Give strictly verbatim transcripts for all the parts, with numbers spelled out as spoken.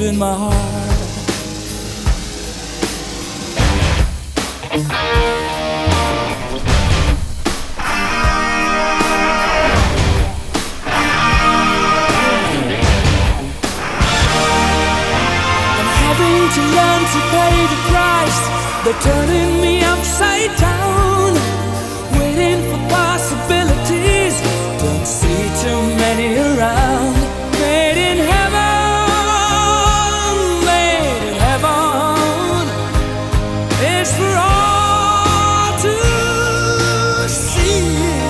in my heart. I'm having to learn to pay the price. They're turning me upside down, waiting for possibilities. Don't see too many around. Made in heaven, made in heaven. It's for all to see.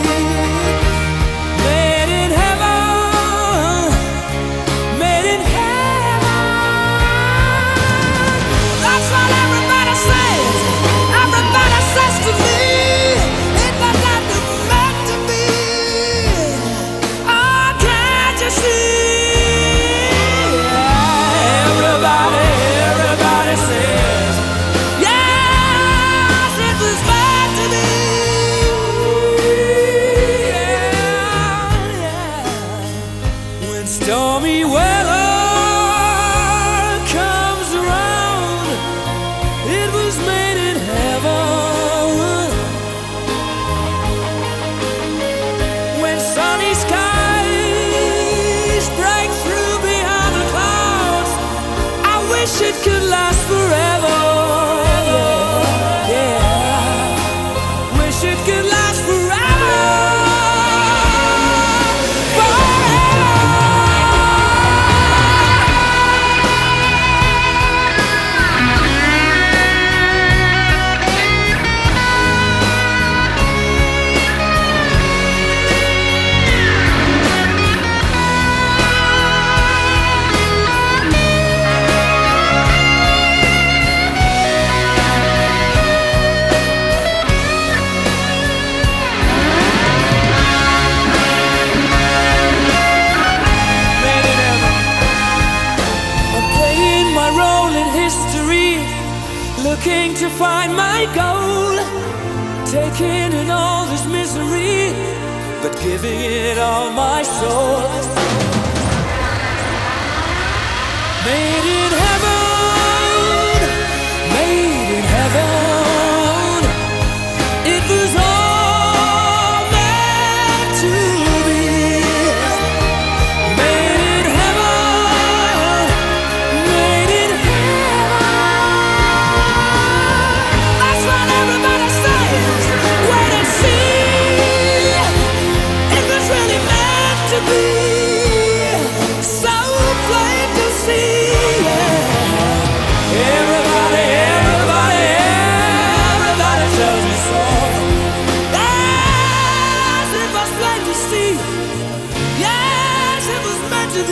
Made in heaven, made in heaven. That's what everybody says. Everybody says to me, it's not like it's meant to be. Oh, can't you see? Everybody, everybody says, yes, it was meant to be. Yeah, yeah. When stormy weather comes around, it was made in heaven. When sunny skies break through behind the clouds, I wish it could last forever. Yeah, yeah. Wish it could last forever. Looking to find my goal, taking in all this misery, but giving it all my soul. Made in heaven, made in heaven. It was all meant to be. Made in heaven, made in heaven. That's what everybody says. Wait and see. It was really meant to be. So plain to see. Yeah. Everybody, everybody, everybody tells me so. Yes, it was plain to see. Yes, it was meant to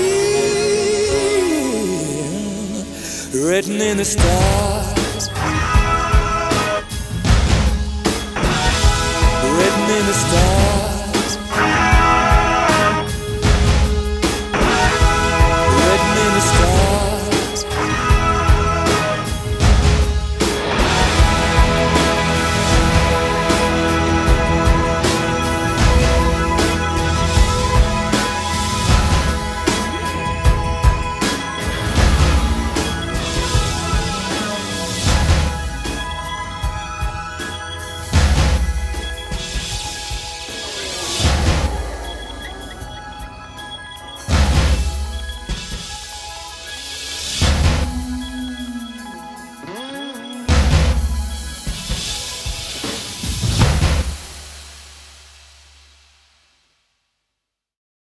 be. Written in the stars. Written in the stars.